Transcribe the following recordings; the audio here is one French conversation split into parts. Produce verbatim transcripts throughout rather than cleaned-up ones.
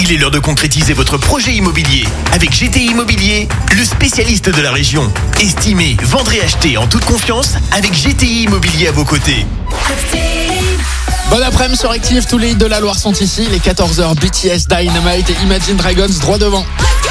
Il est l'heure de concrétiser votre projet immobilier avec G T I Immobilier, le spécialiste de la région. Estimez, vendre et acheter en toute confiance avec G T I Immobilier à vos côtés. Bon après-midi sur Active, tous les hits de la Loire sont ici. Les quatorze heures, B T S, Dynamite et Imagine Dragons droit devant.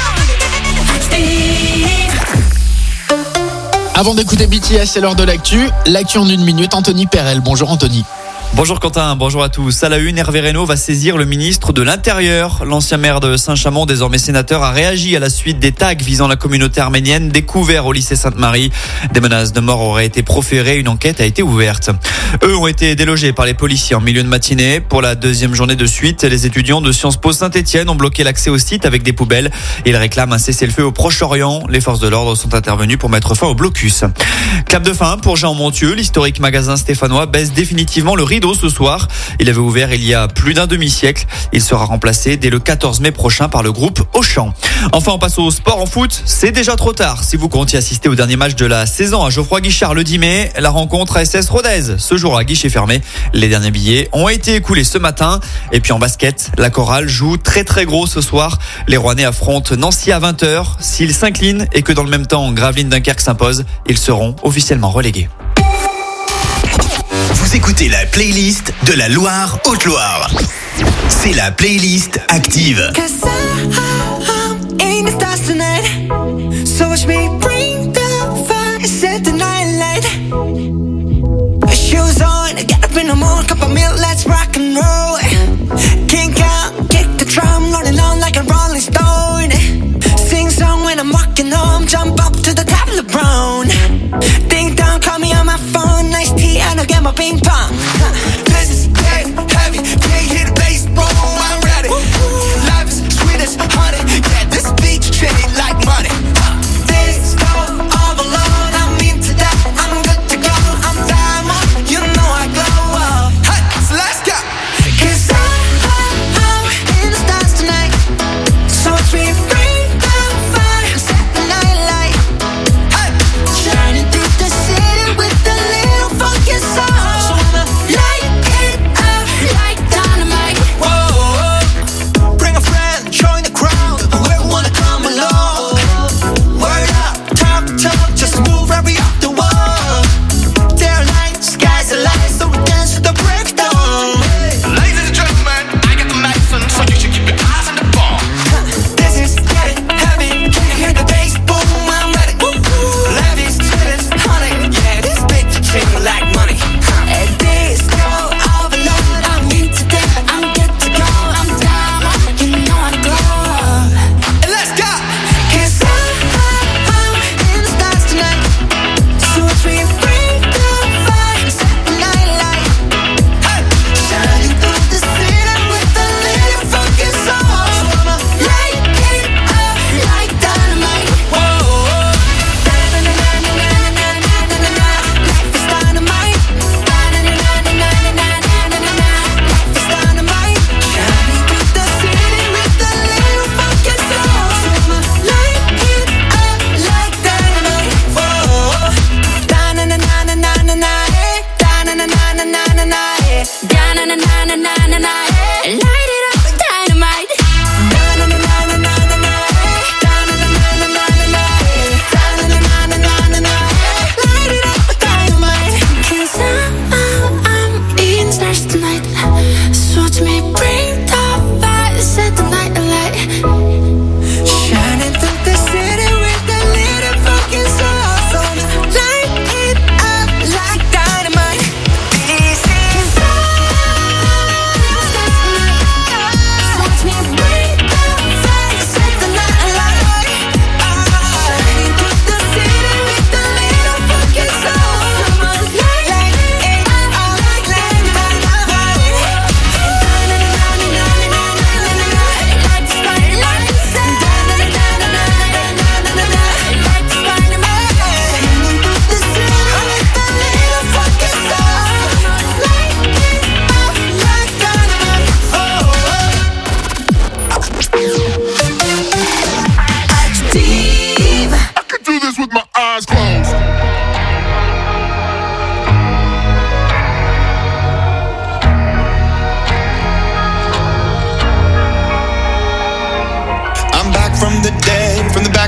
Avant d'écouter B T S, c'est l'heure de l'actu. L'actu en une minute, Anthony Perel. Bonjour Anthony. Bonjour Quentin, bonjour à tous. À la une, Hervé Reynaud va saisir le ministre de l'Intérieur. L'ancien maire de Saint-Chamond, désormais sénateur, a réagi à la suite des tags visant la communauté arménienne découverts au lycée Sainte-Marie. Des menaces de mort auraient été proférées, une enquête a été ouverte. Eux ont été délogés par les policiers en milieu de matinée. Pour la deuxième journée de suite, les étudiants de Sciences Po Saint-Étienne ont bloqué l'accès au site avec des poubelles. Ils réclament un cessez-le-feu au Proche-Orient. Les forces de l'ordre sont intervenues pour mettre fin au blocus. Clap de fin pour Jean Montieu. L'historique magasin stéphanois baisse définitivement le rideau ce soir. Il avait ouvert il y a plus d'un demi-siècle. Il sera remplacé dès le quatorze mai prochain par le groupe Auchan. Enfin, on passe au sport en foot. C'est déjà trop tard. Si vous comptiez assister au dernier match de la saison à Geoffroy-Guichard le dix mai, la rencontre à S S Rodez. Ce jour à guichet fermé. Les derniers billets ont été écoulés ce matin. Et puis en basket, la chorale joue très très gros ce soir. Les Rouennais affrontent Nancy à vingt heures. S'ils s'inclinent et que dans le même temps Gravelines Dunkerque s'impose, ils seront officiellement relégués. Vous écoutez la playlist de la Loire Haute-Loire. C'est la playlist Active. Shoes on, get up in the morning, cup of milk, let's rock and roll. Kink out, kick the drum, rolling on like a rolling stone. Sing song when I'm walking home, jump up to the top of the brown. Ding dong, call me on my phone, nice tea and I'll get my ping pong. This is dead heavy, can't hit the bass, boom, I'm ready. Life is sweet as honey, yeah, this beach treated like money. This go all alone, I'm into that, I'm good to go, I'm diamond, you know I glow up. Hey, so let's go.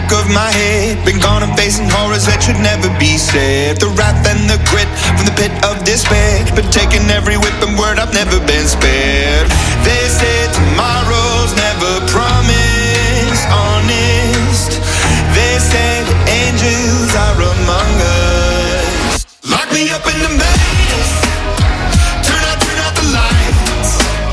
back of my head. Been gone and facing horrors that should never be said. The wrath and the grit from the pit of despair. Been taking every whip and word, I've never been spared. They say tomorrow's never promised, honest. They say the angels are among us. Lock me up in the maze. Turn out, turn out the lights.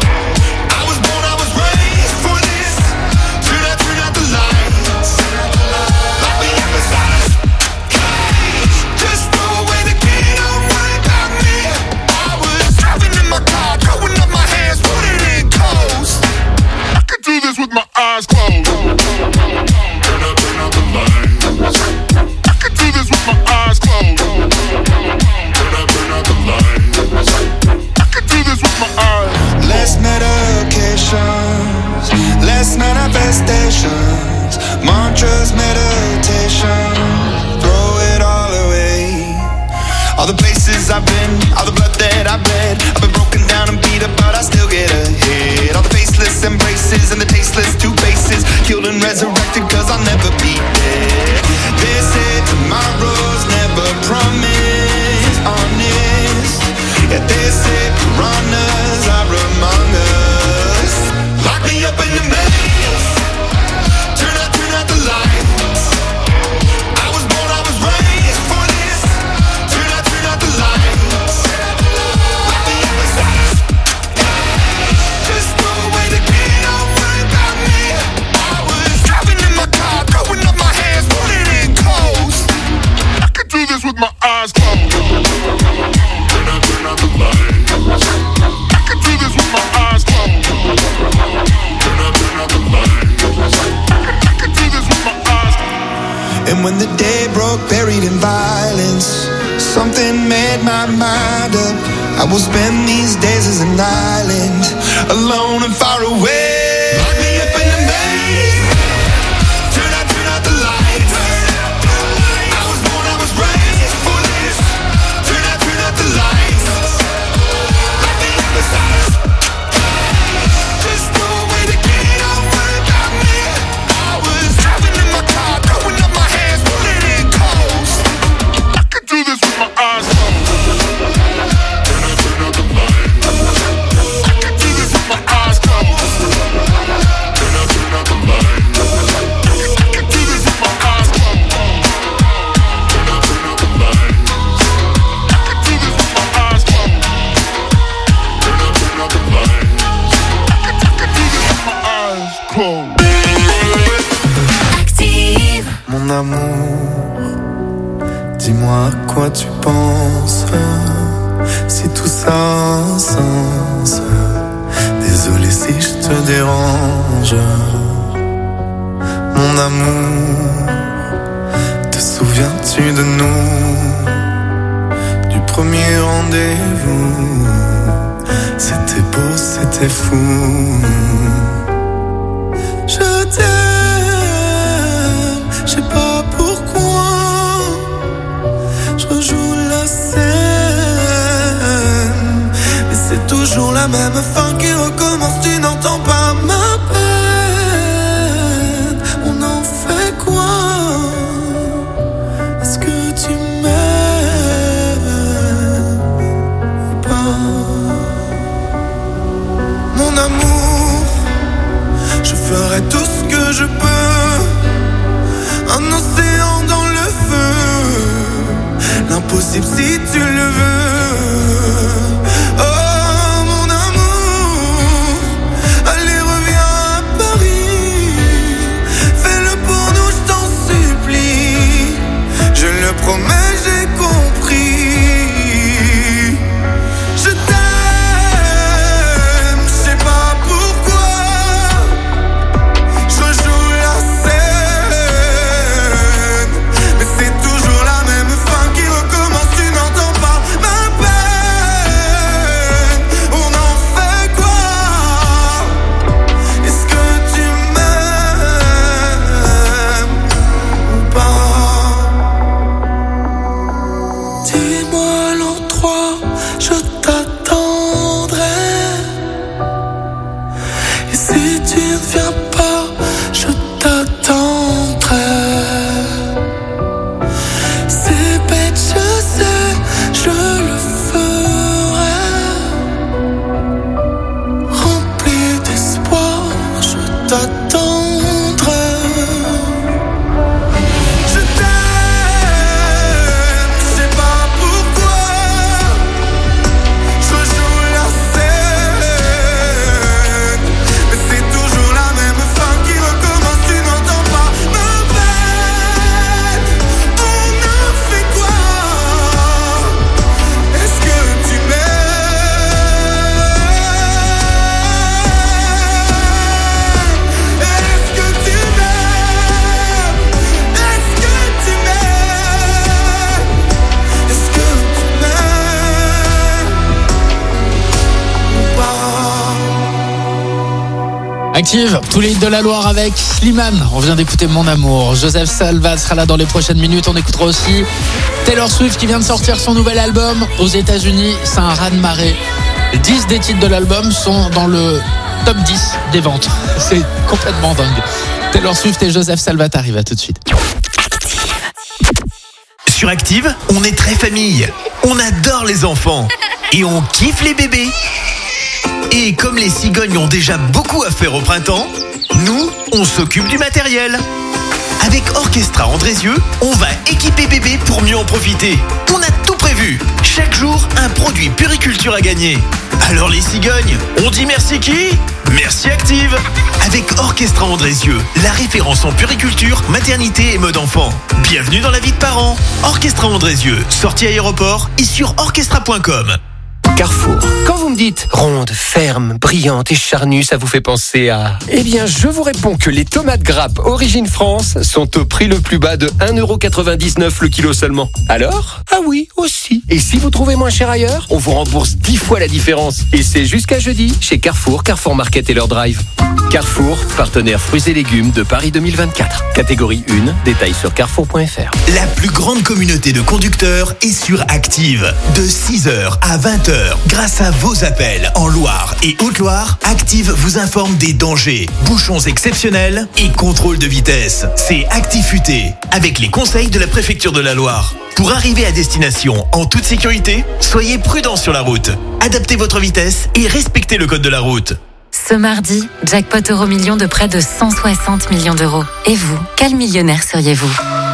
I was born, I was raised for this. Turn out, turn out the lights. Lock me up inside a cage. Just throw away the key, don't worry about me. I was driving in my car, throwing up my hands, putting it in coast. I could do this with my eyes closed. Turn out, turn out the lights. I could do this with my eyes closed. Turn out, turn out the lights. I could do this with my eyes. Less medications, less manifestations, mantras, meditation, throw it all away. All the places I've been, all the blood that I've bled, I've been broken down and beat up, but I still get ahead. All the faceless embraces and the tasteless two faces, killed and resurrected, cause I'll never be dead. They say tomorrow's never promised, honest. Yeah, they say piranhas are among us. Lock me up in the maze. Turn out, turn out the lights. I was born, I was raised for this. Turn out, turn out the lights. Lock me up inside a cage. Just throw away the key, don't worry about me. I was driving in my car, throwing up my hands, putting it in coast. I could do this with my eyes closed. Turn out, turn out the lights. I could do this with my eyes closed. Turn out, turn out the lights. I could do this with my eyes closed. And when the day broke, buried in violence, something made my mind up. I will spend these days as an island, alone and far away. Lock me up in the maze. Turn out, turn out the lights. I was born, I was raised for this. Turn out, turn out the lights. Lock me up inside a cage. Just throw away the key, don't worry about me. I was driving in my car, throwing up my hands, putting it in coast. I could do this with my eyes closed. Turn out, turn out the lights. I could do this with my eyes closed. Turn out, turn out the lights. I could do this with my eyes closed. Turn out, turn out the lights. I could do this with my eyes closed. Turn out, turn out the lights. I could, I could do this with my eyes closed. Active. Mon amour, dis-moi à quoi tu penses, si tout ça a un sens. Désolé si je te dérange. Mon amour, te souviens-tu de nous, du premier rendez-vous? C'était beau, c'était fou. Je t'aime, je sais pas pourquoi. Je rejoue la scène, mais c'est toujours la même fin qui recommence. Tu n'entends pas ma peine. On en fait quoi? Est-ce que tu m'aimes ou pas? Mon amour, je ferai tout ce que je peux. Un océan dans le feu, l'impossible si tu le veux. Oh mon amour, allez reviens à Paris. Fais-le pour nous, je t'en supplie. Je le promets, j'ai compris. Je t'aime, je sais pas pourquoi. Je joue la scène, mais c'est toujours la même fin qui recommence. Tu n'entends pas ma peine. On en fait quoi? Est-ce que tu m'aimes ou pas? Dis-moi l'endroit, je t'attendrai. Et si tu ne viens pas, je t'attendrai. t'attendre. Je t'aime, je sais pas pourquoi. Je joue la scène, mais c'est toujours la même fin qui recommence. Tu n'entends pas ma peine. On a fait quoi? Est-ce que tu m'aimes? Est-ce que tu m'aimes? Est-ce que tu m'aimes? Est-ce que tu m'aimes ou pas? Active, tous les hits de la Loire avec Slimane. On vient d'écouter Mon Amour. Joseph Salvat sera là dans les prochaines minutes. On écoutera aussi Taylor Swift qui vient de sortir son nouvel album aux États-Unis. C'est un raz-de-marée. dix des titres de l'album sont dans le top dix des ventes. C'est complètement dingue. Taylor Swift et Joseph Salvat arrivent. À tout de suite. Sur Active, on est très famille. On adore les enfants. Et on kiffe les bébés. Et comme les cigognes ont déjà beaucoup à faire au printemps, nous, on s'occupe du matériel. Avec Orchestra Andrézieux, on va équiper bébé pour mieux en profiter. On a tout prévu. Chaque jour, un produit puriculture à gagner. Alors les cigognes, on dit merci qui? Merci Active. Avec Orchestra Andrézieux, la référence en puriculture, maternité et mode enfant. Bienvenue dans la vie de parents. Orchestra Andrézieux, sortie aéroport et sur orchestra point com. Carrefour. Quand vous me dites ronde, ferme, brillante et charnue, ça vous fait penser à... Eh bien, je vous réponds que les tomates grappes Origine France sont au prix le plus bas de un euro quatre-vingt-dix-neuf le kilo seulement. Alors? Ah oui, aussi. Et si vous trouvez moins cher ailleurs, on vous rembourse dix fois la différence. Et c'est jusqu'à jeudi chez Carrefour, Carrefour Market et leur drive. Carrefour, partenaire fruits et légumes de Paris deux mille vingt-quatre. Catégorie un, détails sur carrefour point f r. La plus grande communauté de conducteurs est sur Active. De six heures à vingt heures, grâce à vos appels en Loire et Haute-Loire, Active vous informe des dangers, bouchons exceptionnels et contrôle de vitesse. C'est Active U T, avec les conseils de la préfecture de la Loire. Pour arriver à destination en toute sécurité, soyez prudents sur la route. Adaptez votre vitesse et respectez le code de la route. Ce mardi, jackpot euro million de près de cent soixante millions d'euros. Et vous, quel millionnaire seriez-vous ?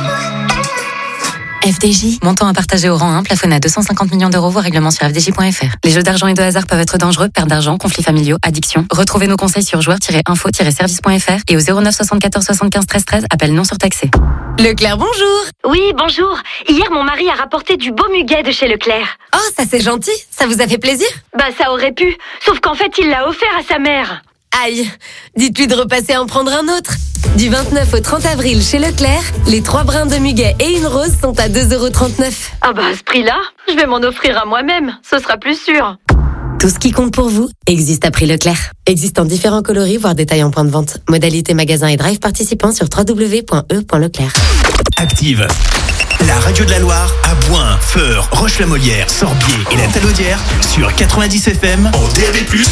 F D J, montant à partager au rang un, plafonné à deux cent cinquante millions d'euros, voire règlement sur f d j point f r. Les jeux d'argent et de hasard peuvent être dangereux, perte d'argent, conflits familiaux, addiction. Retrouvez nos conseils sur joueurs tiret info tiret service point f r et au zéro neuf soixante-quatorze soixante-quinze treize treize, appel non surtaxé. Leclerc, bonjour. Oui, bonjour. Hier, mon mari a rapporté du beau muguet de chez Leclerc. Oh, ça c'est gentil. Ça vous a fait plaisir? Bah, ça aurait pu. Sauf qu'en fait, il l'a offert à sa mère. Aïe, dites-lui de repasser en prendre un autre. Du vingt-neuf au trente avril chez Leclerc, les trois brins de muguet et une rose sont à deux euros trente-neuf. Ah bah à ce prix-là, je vais m'en offrir à moi-même, ce sera plus sûr. Tout ce qui compte pour vous existe à prix Leclerc. Existe en différents coloris, voire détails en point de vente. Modalité magasin et drive participants sur w w w point e point leclerc. Active, la radio de la Loire à Boin, Feur, Roche-la-Molière, Sorbier et la Talaudière sur quatre-vingt-dix F M en D A B plus.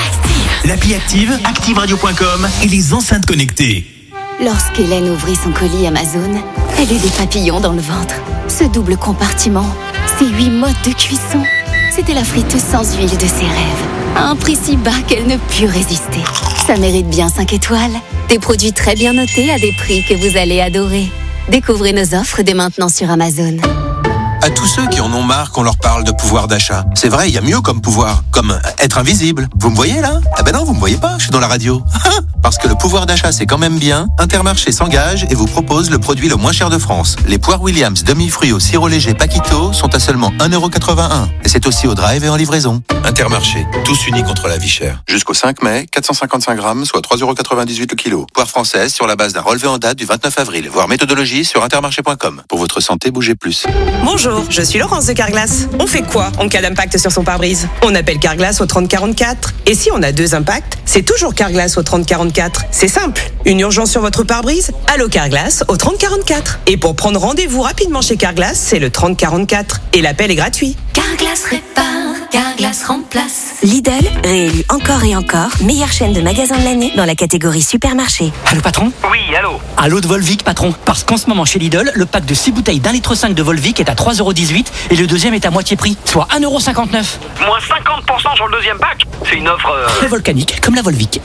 L'appli Active, active radio point com et les enceintes connectées. Lorsqu'Hélène ouvrit son colis Amazon, elle eut des papillons dans le ventre. Ce double compartiment, ces huit modes de cuisson, c'était la friteuse sans huile de ses rêves. À un prix si bas qu'elle ne put résister. Ça mérite bien cinq étoiles. Des produits très bien notés à des prix que vous allez adorer. Découvrez nos offres dès maintenant sur Amazon. À tous ceux qui en ont marre qu'on leur parle de pouvoir d'achat. C'est vrai, il y a mieux comme pouvoir, comme être invisible. Vous me voyez là? Ah ben non, vous me voyez pas, je suis dans la radio. Parce que le pouvoir d'achat c'est quand même bien, Intermarché s'engage et vous propose le produit le moins cher de France. Les poires Williams demi-fruits au sirop léger Paquito sont à seulement un euro quatre-vingt-un. Et c'est aussi au drive et en livraison. Intermarché, tous unis contre la vie chère. Jusqu'au cinq mai, quatre cent cinquante-cinq grammes, soit trois euros quatre-vingt-dix-huit le kilo. Poire française sur la base d'un relevé en date du vingt-neuf avril. Voir méthodologie sur intermarché point com. Pour votre santé, bougez plus. Bonjour, je suis Laurence de Carglass. On fait quoi en cas d'impact sur son pare-brise? On appelle Carglass au trente quarante-quatre. Et si on a deux impacts, c'est toujours Carglass au trente quarante-quatre. C'est simple. Une urgence sur votre pare-brise? Allô Carglass au trente quarante-quatre. Et pour prendre rendez-vous rapidement chez Carglass, c'est le trente quarante-quatre. Et l'appel est gratuit. Carglass répare, Carglass remplace. Lidl, réélu encore et encore, meilleure chaîne de magasins de l'année dans la catégorie supermarché. Allô patron? Oui, allô. Allô de Volvic patron. Parce qu'en ce moment chez Lidl, le pack de six bouteilles d'un litre cinq de Volvic est à trois euros dix-huit et le deuxième est à moitié prix, soit un euro cinquante-neuf. Moins cinquante pour cent sur le deuxième pack. C'est une offre... Euh... Très volcanique, comme la Volvic.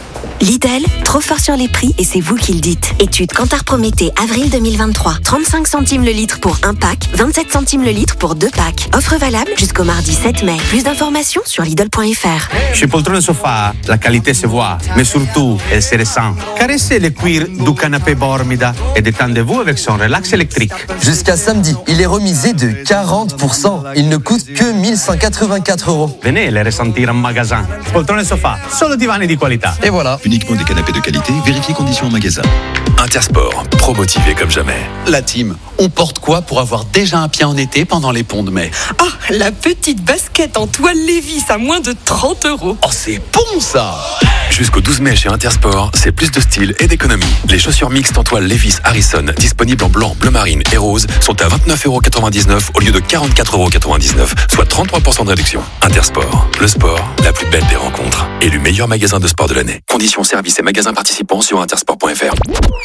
Lidl, trop fort sur les prix et c'est vous qui le dites. Étude Kantar Prométhée, avril deux mille vingt-trois. trente-cinq centimes le litre pour un pack, vingt-sept centimes le litre pour deux packs. Offre valable jusqu'au mardi sept mai. Plus d'informations sur Lidl point F R. Chez Poltrone Sofa, la qualité se voit, mais surtout, elle se ressent. Caressez le cuir du canapé Bormida et détendez-vous avec son relax électrique. Jusqu'à samedi, il est remisé de quarante pour cent. Il ne coûte que mille cent quatre-vingt-quatre euros. Venez le ressentir en magasin. Poltrone Sofa, solo divani di qualità. Et voilà. Uniquement des canapés de qualité, vérifiez conditions en magasin. Intersport, pro-motivé comme jamais. La team, on porte quoi pour avoir déjà un pied en été pendant les ponts de mai? Ah, la petite basket en toile Levi's à moins de trente euros. Oh, c'est bon ça! Jusqu'au douze mai chez Intersport, c'est plus de style et d'économie. Les chaussures mixtes en toile Levi's Harrison, disponibles en blanc, bleu marine et rose, sont à vingt-neuf euros quatre-vingt-dix-neuf au lieu de quarante-quatre euros quatre-vingt-dix-neuf, soit trente-trois pour cent de réduction. Intersport, le sport, la plus belle des rencontres. Élu meilleur magasin de sport de l'année. Conditions, services et magasins participants sur intersport point F R.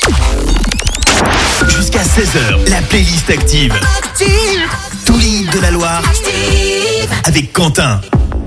Jusqu'à seize heures, la playlist active. Active. Tous les hits de la Loire. Active. Avec Quentin.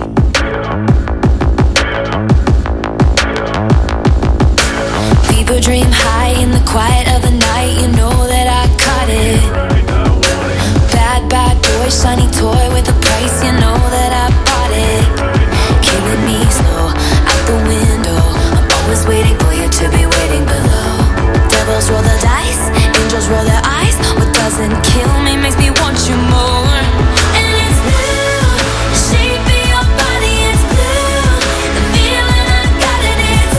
People dream high in the quiet of the night. You know that I caught it. Bad, bad boy, shiny toy with a price. You know that I bought it. Killing me slow, out the window. I'm always waiting for you to be waiting below. Devils roll the dice, angels roll their eyes. What doesn't kill me makes me want you more. And it's blue, the shape of your body is blue. The feeling I got it is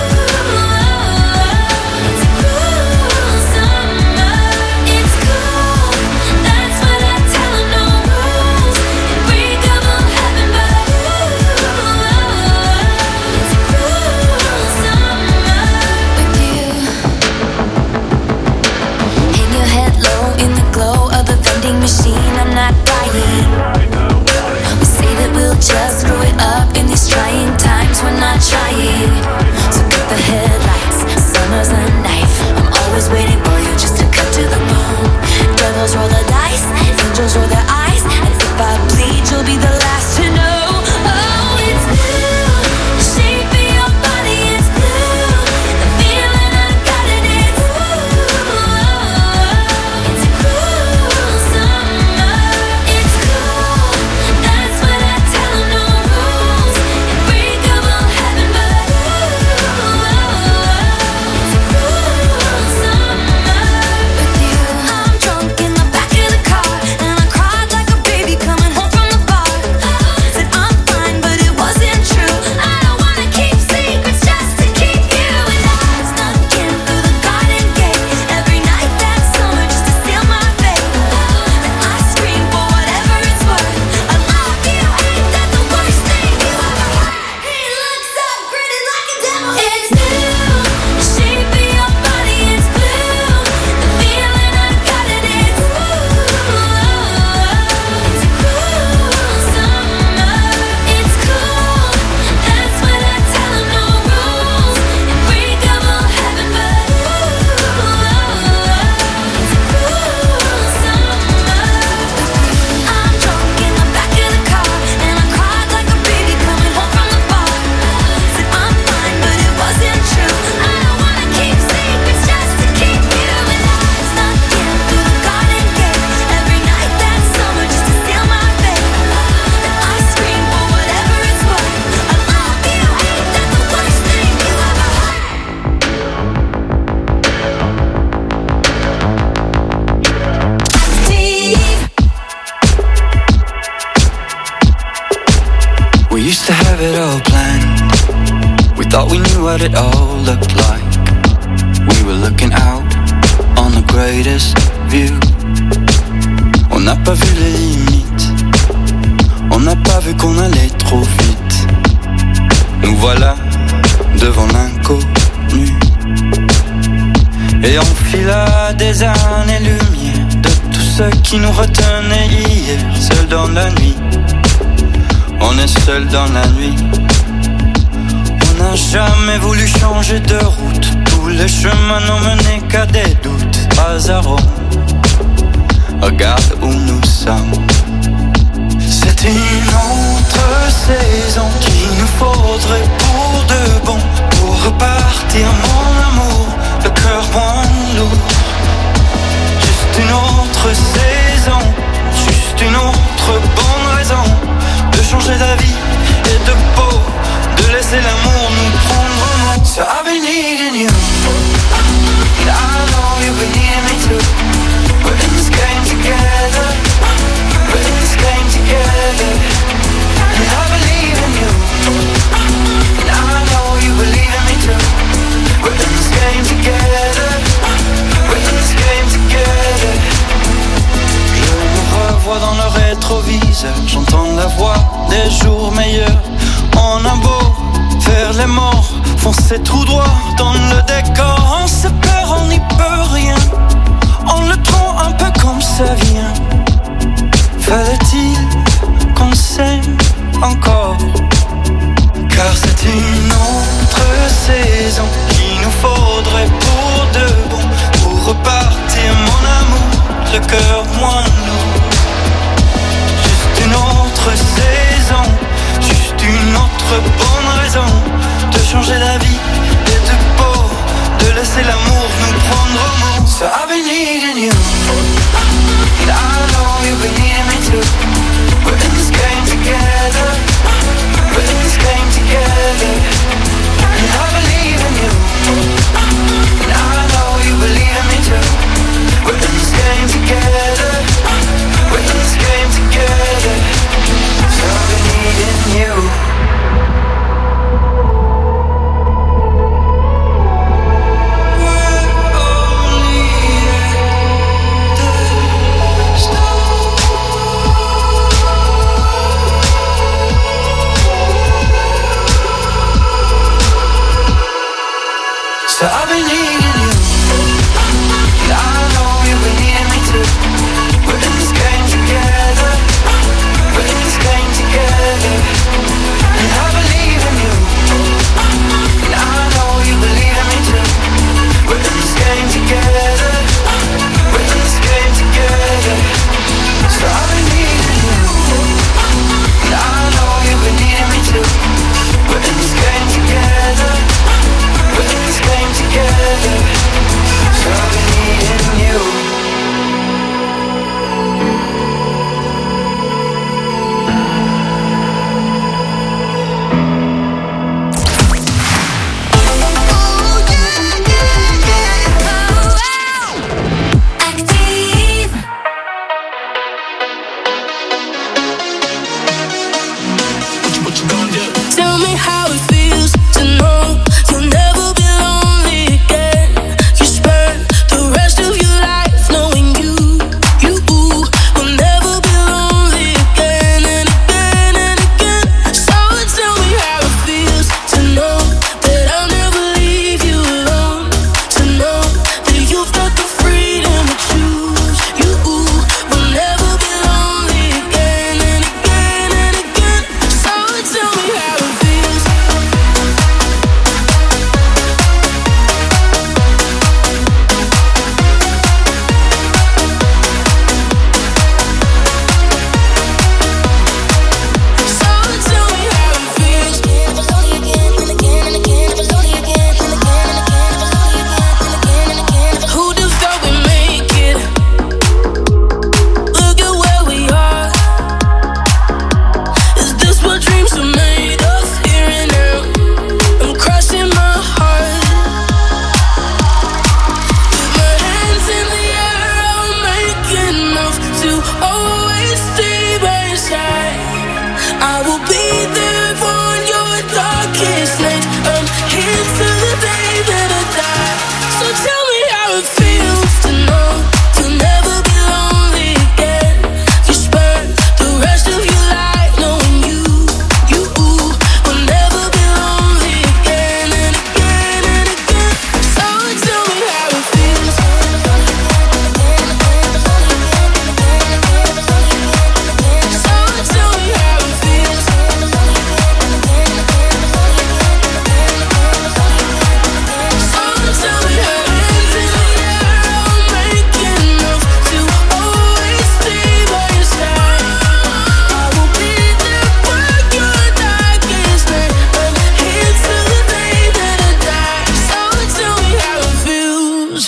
ooh. It's a cool summer. It's cool, that's what I tell them. No rules, unbreakable heaven, but ooh. It's a cool summer with you. Hang your head low in the glow of the vending machine. I'm not dying. We say that we'll just screw it up in these trying times. We're not trying. So cut the headlights. Summer's a knife. I'm always waiting for you just to cut to the bone. Devils roll the dice. Angels roll their eyes. And if I bleed, you'll be the last to know. Oh, it's blue. The shape of your body is blue. The feeling I got it is ooh. It's a cool summer. It's cool. That's what I tell them. No rules. Unbreakable heaven, but ooh. It's a cool summer with you. I'm drunk in the back of the car, and I cried like a baby coming home from the bar. Said I'm fine, but it wasn't true. I don't wanna keep secrets just to keep you. And I snuck in through the garden gate every night that summer just to steal my fate. And I scream for whatever it's worth. I love you, ain't that the worst thing you ever heard? He looks so gritty like a devil. It's blue, the shape of your body is blue. The feeling I got it is ooh. It's a cool summer. It's cool, that's what I tell them. No rules, unbreakable heaven, but ooh. It's a cool summer. I'm drunk in the back of the car, and I cried like a baby coming home from the bar. Said I'm fine, but it wasn't true. I don't wanna keep secrets just to keep you. And I snuck in through the garden gate every night that summer just to steal my fate. And I scream for whatever it's worth. I love you, ain't that the worst thing you ever heard? We used to have it all planned. We thought we knew what it all looked like. We were looking out on the greatest view. On n'a pas vu les limites. On n'a pas vu qu'on allait trop vite. Nous voilà devant l'inconnu. Et on fila des années-lumière de tout ce qui nous retenait hier. Seul dans la nuit, on est seul dans la nuit. On n'a jamais voulu changer de route. Tous les chemins n'ont mené qu'à des doutes. Pas à Rome, regarde où nous sommes. C'est une autre saison qu'il nous faudrait pour de bon, pour repartir repartir mon amour, le cœur moins lourd. Juste une autre saison, juste une autre bonne raison de changer d'avis et de peau, de laisser l'amour nous prendre en main. So I've been needing you, and I know you've been needing me too. We're in this game together, we're in this game together, and I believe in you, and I know you believe in me too. We're in this game together, we're in this game together. Je me revois dans le rétroviseur, j'entends la voix des jours meilleurs. On a beau faire les morts, foncer tout droit dans le décor. On se perd, on n'y peut rien, on le prend un peu comme ça vient. Fallait-il qu'on s'aime encore? Car c'est une autre saison qu'il nous faudrait pour de bon, pour repartir mon amour, le cœur moins lourd. Juste une autre saison, juste une autre bonne raison de changer d'avis et de peau, de laisser l'amour nous prendre au mot. So I've been needing you, and I know you've been needing me too. We're in this game together, we're in this game together, and I believe in you, and I know you believe in me too. We're in this game together, we're in this game together, so I've been needing you.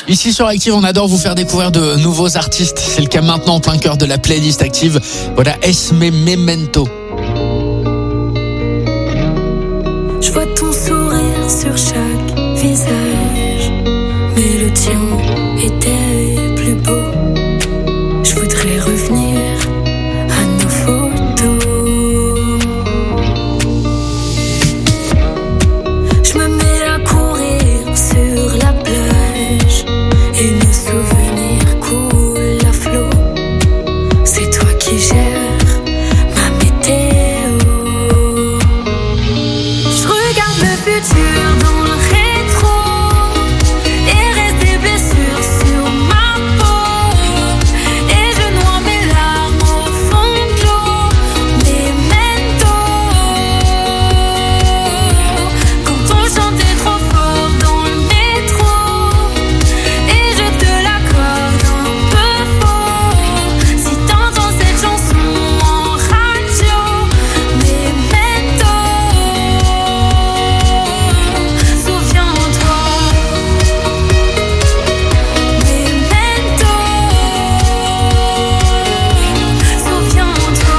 Ici sur Active, on adore vous faire découvrir de nouveaux artistes. C'est le cas maintenant en plein cœur de la playlist Active. Voilà Esme Memento. Je vois ton sourire sur chaque visage, mais le tien était plus beau. Je voudrais revenir à nos photos. Je me mets à courir sur la plage et nos souvenirs coulent à flot. C'est toi qui gères ma météo. Je regarde le futur dans le rétro et reste des blessures sur ma peau. Et je noie mes larmes au fond de l'eau. Memento. Quand on chantait trop fort dans le métro et je te l'accorde un peu faux. Si t'entends cette chanson en radio, Memento. Souviens-toi, Memento. Souviens-toi,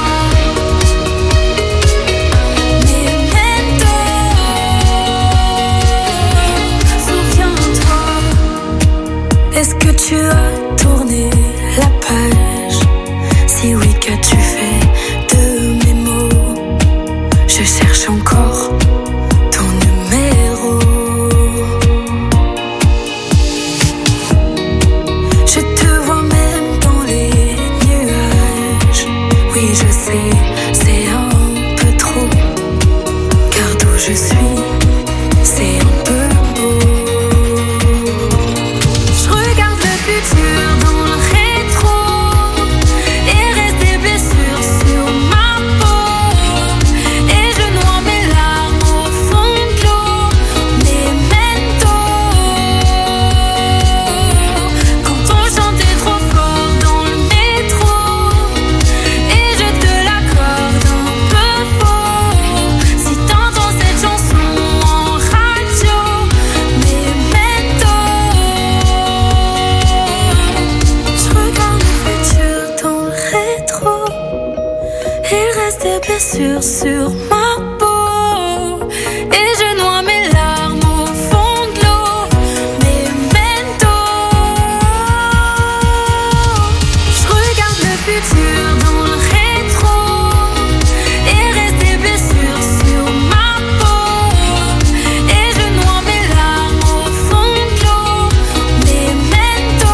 Memento. Souviens-toi. Est-ce que tu as tourné la page? Si oui, qu'as-tu fait de mes mots? Je cherche encore ton numéro. Je te vois même dans les nuages. Oui, je sais, c'est un peu trop. Car d'où je suis, c'est un peu beau. Je regarde le futur dans le rétro et reste des blessures sur ma peau. Et je noie mes larmes au fond de l'eau. Memento. Quand on chantait trop fort dans le métro et je te l'accorde un peu faux. Si t'entends cette chanson en radio, Memento. Je regarde le futur dans le rétro. Il reste des blessures sur ma peau. Et je noie mes larmes au fond de l'eau. Memento. Je regarde le futur dans le rétro. Il reste des blessures sur ma peau. Et je noie mes larmes au fond de l'eau. Memento.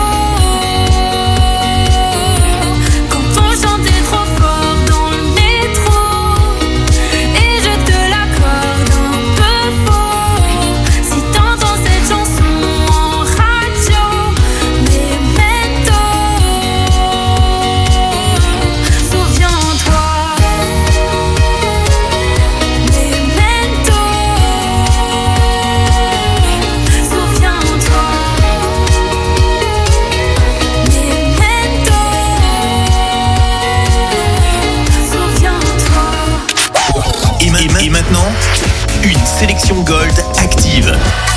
Quand on chantait trop fort dans le métro et je te l'accorde un peu faux. Si t'entends cette chanson en radio, Memento. Souviens-toi, Memento. Souviens-toi, Memento. Souviens-toi. Et, ma- et maintenant, une sélection Gold Active.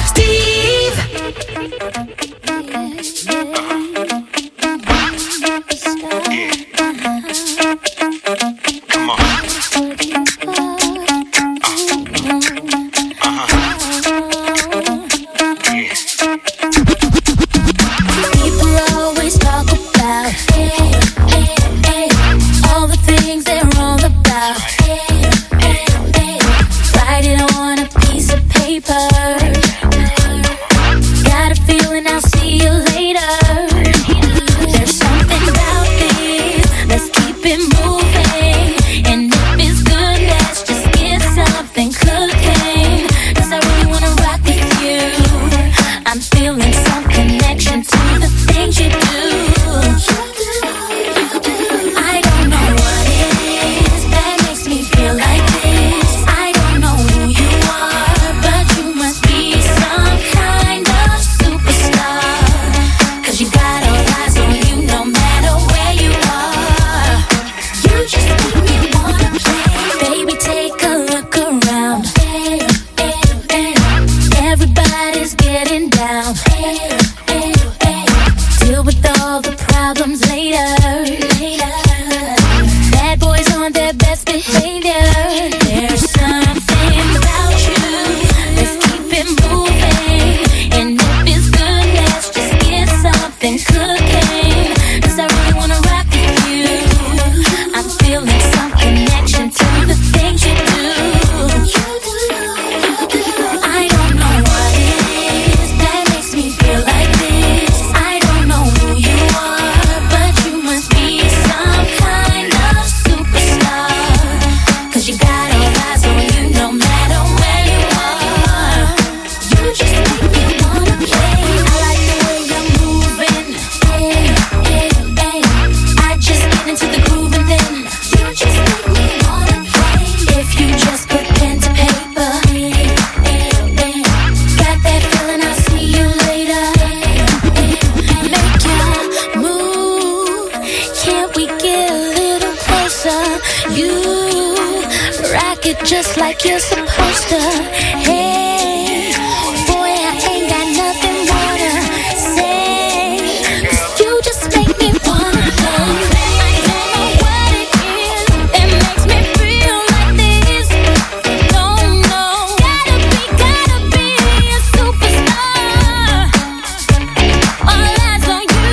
People always talk about eh, eh, eh, all the things they're wrong about. Eh, eh, eh, write it on a piece of paper. Got a feeling I'll see you later. There's something about this. Let's keep it moving. And if it's good, let's just get something cooking. 'Cause I really wanna rock with you. I'm feeling some connection to the things you do. I don't know what it is that makes me feel like this. I don't know who you are, but you must be some kind of superstar. 'Cause you got all eyes on you no matter where you are. You just make me wanna play. Baby, take a look around. Eh, eh, eh. Everybody's getting down. Eh, eh, eh. just like you're supposed to. Hey, boy, I ain't got nothing more to say, 'cause you just make me wanna play. I don't know what it is that makes me feel like this. No, no, gotta be, gotta be a superstar. All eyes on you,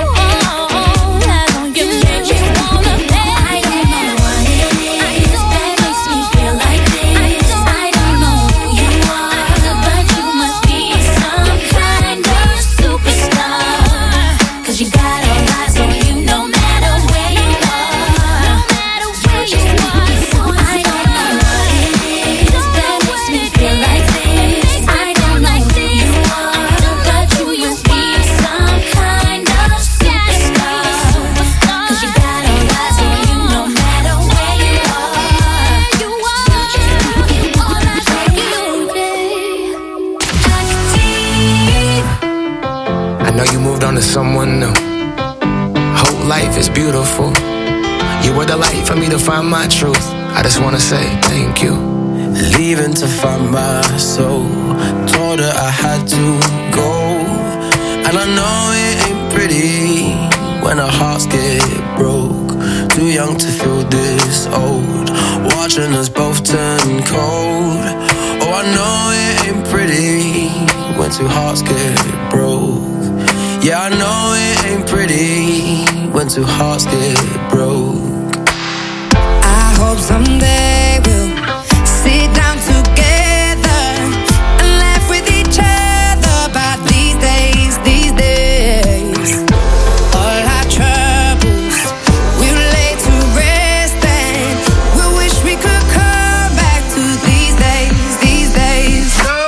all eyes on you. Make me wanna play. I don't know what it is that makes me feel like this. I don't know who you are, but you must be some kind of superstar. 'Cause you got all eyes on you, no matter where you are. No matter where you are. I don't know what it is that makes me feel like this. I don't know who you are, but you must be some kind of superstar. 'Cause you got all eyes on you, no matter where you are. You are, all eyes on you, babe. Active. I know you moved on to someone new. Whole life is beautiful. You were the light for me to find my truth. I just wanna say thank you. Leaving to find my soul. Told her I had to go. And I know it ain't pretty when our hearts get broke. Too young to feel this old. Watching us both turn cold. Oh, I know it ain't pretty when two hearts get broke. Yeah, I know it ain't pretty when two hearts get broke. I hope someday we'll sit down together and laugh with each other about these days, these days. All our troubles we'll lay to rest, and we wish we could come back to these days, these days.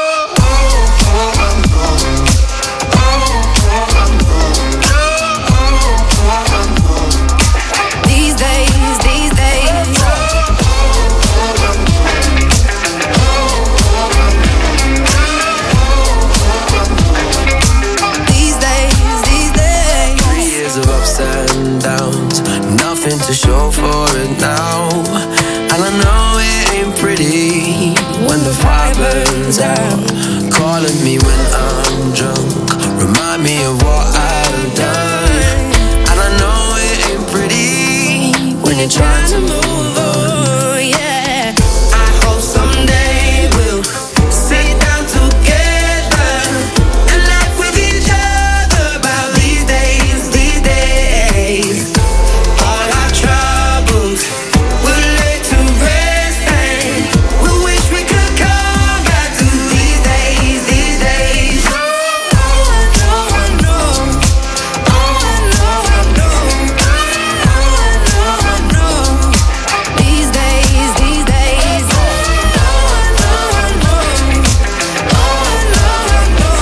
These days, these days. These days, these days. Three years of ups and downs, nothing to show for it now. And I know it ain't pretty when the fire burns out. Calling me when I'm drunk, remind me of what I've done. And I know it ain't pretty when you're trying to move on. Yeah, I hope someday we'll sit down together and laugh with each other about these days, these days. All our troubles we'll lay to rest, and we wish we could come back to these days, these days. Oh, I know, I know. Oh, I know, I know. Oh, I know, I know. These days, these days. Oh, I know, I know. Oh, I know, I know.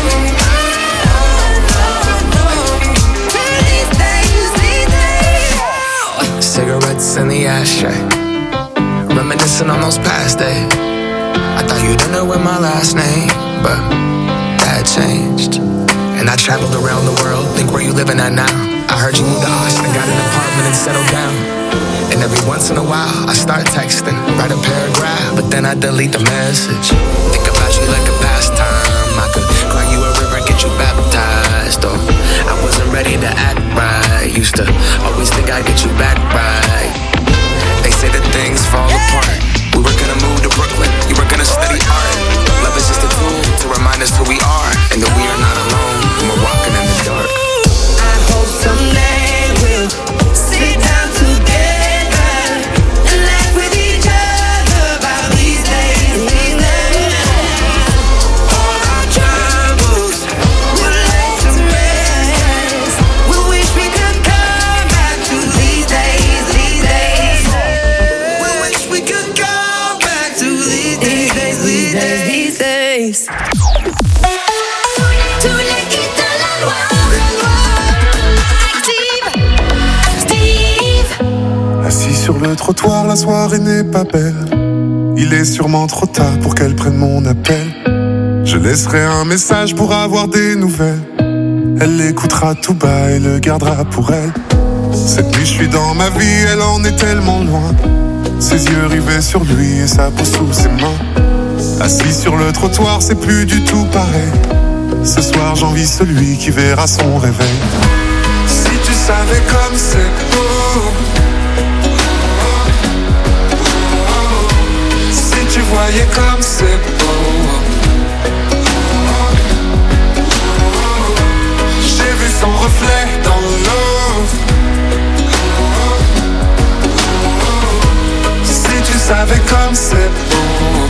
Oh, I know, I know. These days, these days. Cigarettes in the ashtray, reminiscing on those past days. I thought you didn't know with my last name, but that changed. And I traveled around the world, think where you living at now. I heard you moved to Austin, got an apartment and settled down. And every once in a while, I start texting, write a paragraph, but then I delete the message. Think about you like a pastime. I could cry you a river, get you baptized. Or I wasn't ready to act right. Used to always think I'd get you back right. They say that things fall apart. We were gonna move to Brooklyn, you were gonna study art. Love is just a tool to remind us who we are, and that we are not alone when we're walking in the dark. I hope someday we'll sit down together and laugh with each other about these days, these days. All our troubles we'll lay to rest. We wish we could come back to these days, these days. We wish we could come back to these days, these days, these days. Tous les hits de la loi. Assis sur le trottoir, la soirée n'est pas belle. Il est sûrement trop tard pour qu'elle prenne mon appel. Je laisserai un message pour avoir des nouvelles. Elle l'écoutera tout bas et le gardera pour elle. Cette nuit je suis dans ma vie, elle en est tellement loin. Ses yeux rivés sur lui et sa peau sous ses mains. Assis sur le trottoir, c'est plus du tout pareil. Ce soir j'envie celui qui verra son réveil. Si tu savais comme c'est beau, si tu voyais comme c'est beau. J'ai vu son reflet dans l'eau. Si tu savais comme c'est beau.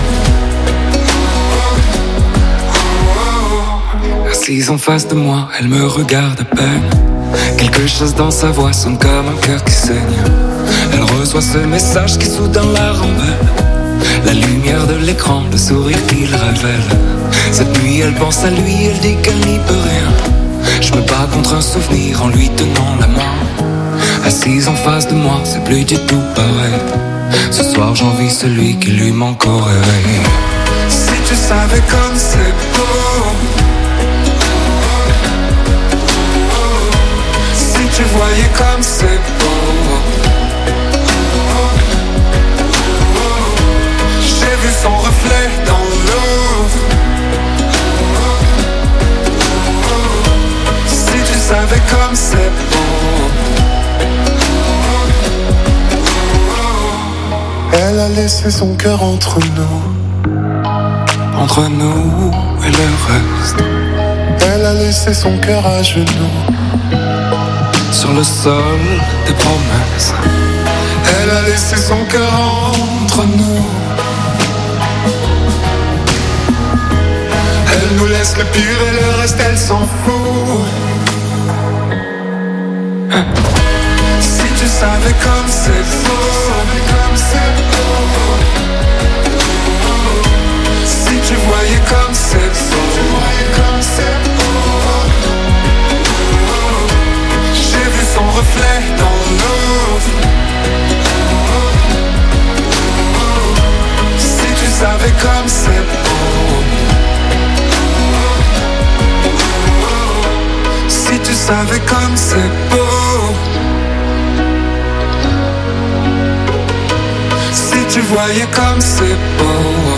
Assise en face de moi, elle me regarde à peine. Quelque chose dans sa voix sonne comme un cœur qui saigne. Elle reçoit ce message qui soudain la rembelle. La lumière de l'écran, le sourire qu'il révèle. Cette nuit elle pense à lui, elle dit qu'elle n'y peut rien. Je me bats contre un souvenir en lui tenant la main. Assise en face de moi, c'est plus du tout pareil. Ce soir j'envie celui qui lui manque au réveil. Si tu savais comme c'est beau. Si tu voyais comme c'est beau. J'ai vu son reflet dans l'eau. Si tu savais comme c'est beau. Elle a laissé son cœur entre nous. Entre nous et le reste. Elle a laissé son cœur à genoux. Sur le sol des promesses. Elle a laissé son cœur entre nous. Elle nous laisse le pire et le reste elle s'en fout. Si tu savais comme c'est beau. Si tu voyais comme c'est beau. J'ai vu son reflet dans l'eau. Si tu savais comme c'est beau. Si tu savais comme c'est beau. Si tu voyais comme c'est beau.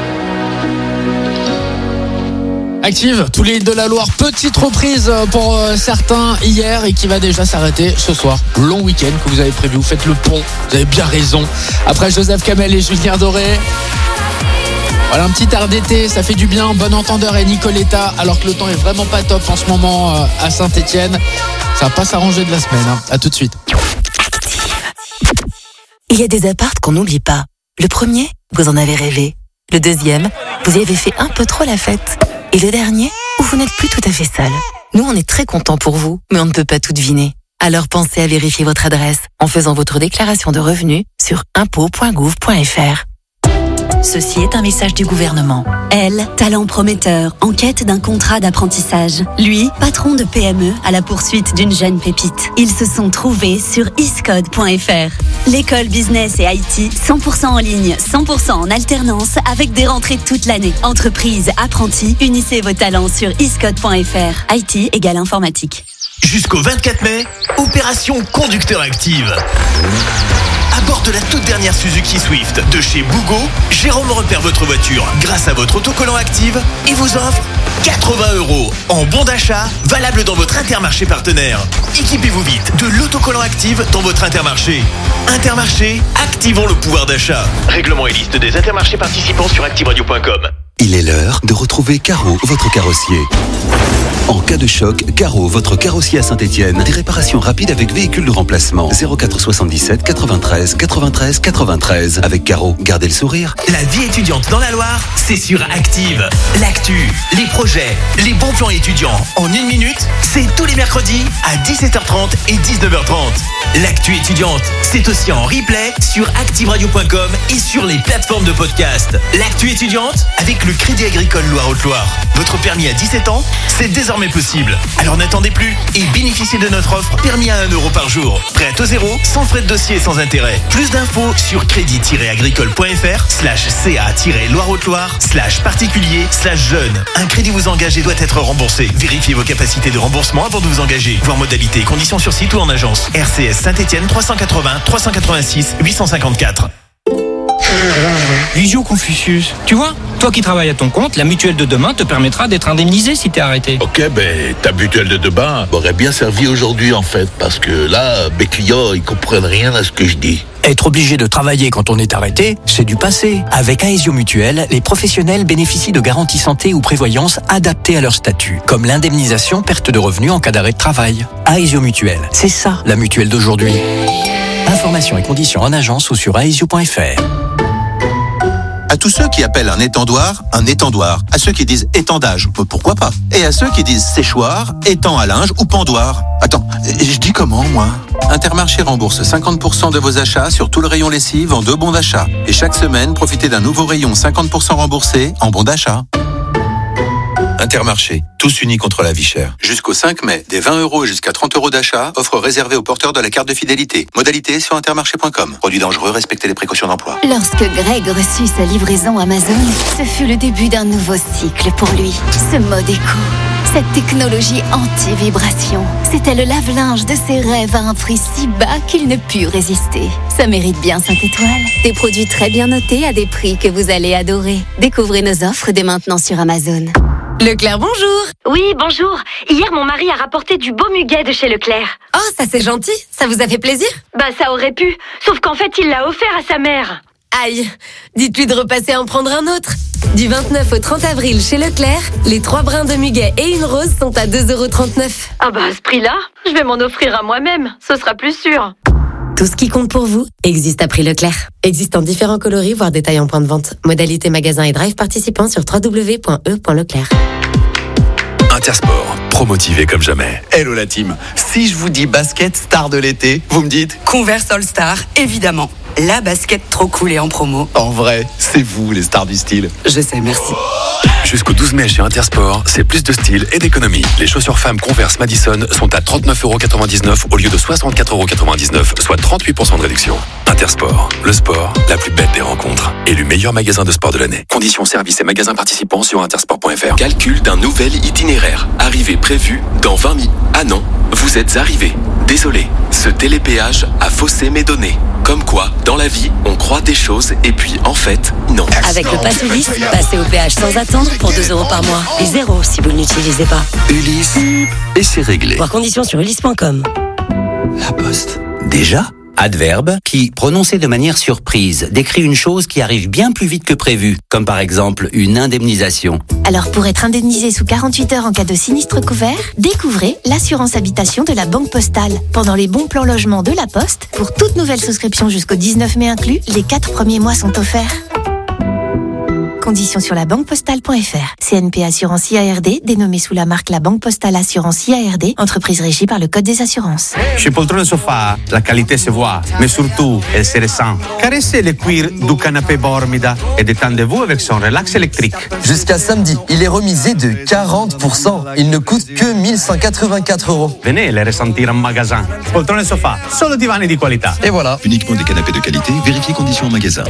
Active, tous les hits de la Loire, petite reprise pour euh, certains hier et qui va déjà s'arrêter ce soir. Long week-end que vous avez prévu, vous faites le pont, vous avez bien raison. Après Joseph Kamel et Julien Doré. Voilà un petit air d'été, ça fait du bien. Bon entendeur et Nicoletta, alors que le temps est vraiment pas top en ce moment euh, à Saint-Etienne. Ça va pas s'arranger de la semaine, hein. À tout de suite. Il y a des appartes qu'on n'oublie pas. Le premier, vous en avez rêvé. Le deuxième, vous y avez fait un peu trop la fête. Et le dernier, où vous n'êtes plus tout à fait seul. Nous, on est très contents pour vous, mais on ne peut pas tout deviner. Alors pensez à vérifier votre adresse en faisant votre déclaration de revenus sur impôts point gouv point fr. Ceci est un message du gouvernement. Elle, talent prometteur, en quête d'un contrat d'apprentissage. Lui, patron de P M E à la poursuite d'une jeune pépite. Ils se sont trouvés sur iscode point fr. L'école business et I T, cent pour cent en ligne, cent pour cent en alternance, avec des rentrées toute l'année. Entreprise, apprentis, unissez vos talents sur iscode point fr. I T égale informatique. Jusqu'au vingt-quatre mai, opération Conducteur Active. À bord de la toute dernière Suzuki Swift de chez Bougo, Jérôme repère votre voiture grâce à votre autocollant Active et vous offre quatre-vingts euros en bon d'achat valable dans votre Intermarché partenaire. Équipez-vous vite de l'autocollant Active dans votre Intermarché. Intermarché, activons le pouvoir d'achat. Règlement et liste des Intermarchés participants sur active radio point com. Il est l'heure de retrouver Caro, votre carrossier. En cas de choc, Caro, votre carrossier à Saint-Etienne. Des réparations rapides avec véhicule de remplacement. zéro quatre soixante-dix-sept quatre-vingt-treize quatre-vingt-treize quatre-vingt-treize. Avec Caro, gardez le sourire. La vie étudiante dans la Loire, c'est sur Active. L'actu, les projets, les bons plans étudiants. En une minute, c'est tous les mercredis à dix-sept heures trente et dix-neuf heures trente. L'actu étudiante, c'est aussi en replay sur active radio point com et sur les plateformes de podcast. L'actu étudiante avec le Crédit Agricole Loire-Haute-Loire. Votre permis à dix-sept ans, c'est désormais possible. Alors n'attendez plus et bénéficiez de notre offre permis à un euro par jour. Prêt à taux zéro, sans frais de dossier et sans intérêt. Plus d'infos sur crédit-agricole point fr slash ca-loire-haute-loire slash particulier slash jeune. Un crédit vous engage et doit être remboursé. Vérifiez vos capacités de remboursement avant de vous engager. Voir modalités et conditions sur site ou en agence. R C S Saint-Etienne trois cent quatre-vingts trois cent quatre-vingt-six huit cent cinquante-quatre. Visio Confucius. Tu vois, toi qui travailles à ton compte, la mutuelle de demain te permettra d'être indemnisé si t'es arrêté. Ok, ben ta mutuelle de demain m'aurait bien servi aujourd'hui en fait, parce que là, mes clients, ils comprennent rien à ce que je dis. Être obligé de travailler quand on est arrêté, c'est du passé. Avec Aesio Mutuelle, les professionnels bénéficient de garanties santé ou prévoyance adaptées à leur statut, comme l'indemnisation perte de revenus en cas d'arrêt de travail. Aesio Mutuelle, c'est ça la mutuelle d'aujourd'hui. Informations et conditions en agence ou sur aesio point f r. À tous ceux qui appellent un étendoir, un étendoir. À ceux qui disent étendage, pourquoi pas. Et à ceux qui disent séchoir, étang à linge ou pendoir. Attends, je dis comment, moi ? Intermarché rembourse cinquante pour cent de vos achats sur tout le rayon lessive en deux bons d'achat. Et chaque semaine, profitez d'un nouveau rayon cinquante pour cent remboursé en bons d'achat. Intermarché, tous unis contre la vie chère. Jusqu'au cinq mai, des vingt euros jusqu'à trente euros d'achat, offre réservée aux porteurs de la carte de fidélité. Modalité sur intermarché point com. Produit dangereux, respectez les précautions d'emploi. Lorsque Greg reçut sa livraison Amazon, ce fut le début d'un nouveau cycle pour lui. Ce mode éco, cette technologie anti-vibration, c'était le lave-linge de ses rêves à un prix si bas qu'il ne put résister. Ça mérite bien cinq étoiles. Des produits très bien notés à des prix que vous allez adorer. Découvrez nos offres dès maintenant sur Amazon. Leclerc, bonjour. Oui, bonjour. Hier, mon mari a rapporté du beau muguet de chez Leclerc. Oh, ça c'est gentil. Ça vous a fait plaisir? Bah, ça aurait pu. Sauf qu'en fait, il l'a offert à sa mère. Aïe. Dites-lui de repasser en prendre un autre. Du vingt-neuf au trente avril chez Leclerc, les trois brins de muguet et une rose sont à deux euros trente-neuf. Ah bah, à ce prix-là, je vais m'en offrir à moi-même. Ce sera plus sûr. Tout ce qui compte pour vous existe à prix Leclerc. Existe en différents coloris, voire détails en point de vente. Modalité magasin et drive participants sur w w w point e point leclerc. Intersport, promotivé comme jamais. Hello la team. Si je vous dis basket star de l'été, vous me dites Converse All Star, évidemment. La basket trop cool et en promo. En vrai, c'est vous les stars du style. Je sais, merci. Jusqu'au douze mai chez Intersport, c'est plus de style et d'économie. Les chaussures femmes Converse Madison sont à trente-neuf euros quatre-vingt-dix-neuf au lieu de soixante-quatre euros quatre-vingt-dix-neuf, soit trente-huit pour cent de réduction. Intersport, le sport, la plus belle des rencontres. Élu meilleur magasin de sport de l'année. Conditions, services et magasins participants sur intersport point f r. Calcul d'un nouvel itinéraire. Arrivée prévue dans vingt minutes. Ah non, vous êtes arrivé. Désolé, ce télépéage a faussé mes données. Comme quoi, dans la vie, on croit des choses et puis en fait, non. Avec le Pass Ulysse, passez au péage sans attendre pour deux euros par mois. Et zéro si vous ne l'utilisez pas. Ulysse, et c'est réglé. Voir conditions sur ulysse point com. La Poste. Déjà ? Adverbe qui, prononcé de manière surprise, décrit une chose qui arrive bien plus vite que prévu, comme par exemple une indemnisation. Alors pour être indemnisé sous quarante-huit heures en cas de sinistre couvert, découvrez l'assurance habitation de la Banque Postale. Pendant les bons plans logement de la Poste, pour toute nouvelle souscription jusqu'au dix-neuf mai inclus, les quatre premiers mois sont offerts. Conditions sur la banque postale point f r. C N P Assurance I A R D, dénommée sous la marque La Banque Postale Assurance I A R D, entreprise régie par le Code des assurances. Chez Poltrone Sofa, la qualité se voit, mais surtout, elle se ressent. Caressez le cuir du canapé Bormida et détendez-vous avec son relax électrique. Jusqu'à samedi, il est remisé de quarante pour cent. Il ne coûte que mille cent quatre-vingt-quatre euros. Venez les ressentir en magasin. Poltrone Sofa, solo divani di qualità. Et voilà. Uniquement des canapés de qualité, vérifiez conditions en magasin.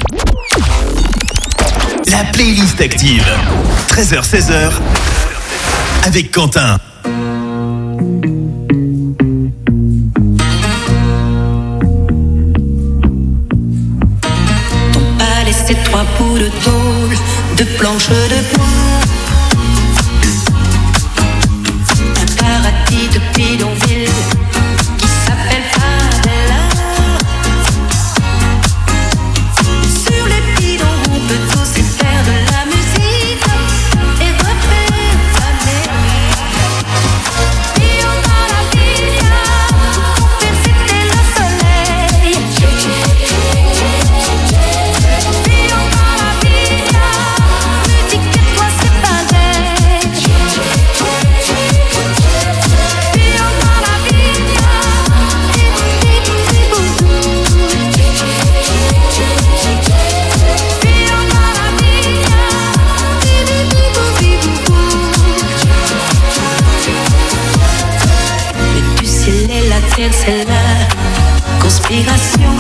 La playlist active. treize heures seize heures avec Quentin. Ton palais, c'est trois bouts de tôle, de planches de bois. Un paradis de bidonville qui s'appelle Favela. Sur les bidons, on peut aussi faire de la musique et refaire faner. Io dans la villa, faire c'était le soleil. Io dans la villa, musique et toi c'est pareil. Io dans la villa, mais du ciel et la terre, c'est la conspiration.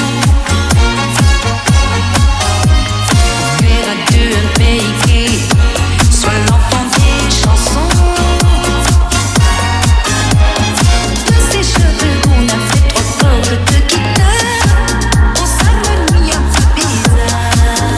On verra Dieu un pays qui soit l'entend des chansons. De ces cheveux, on a fait trois cordes de guitare. On s'harmonie un peu bizarre.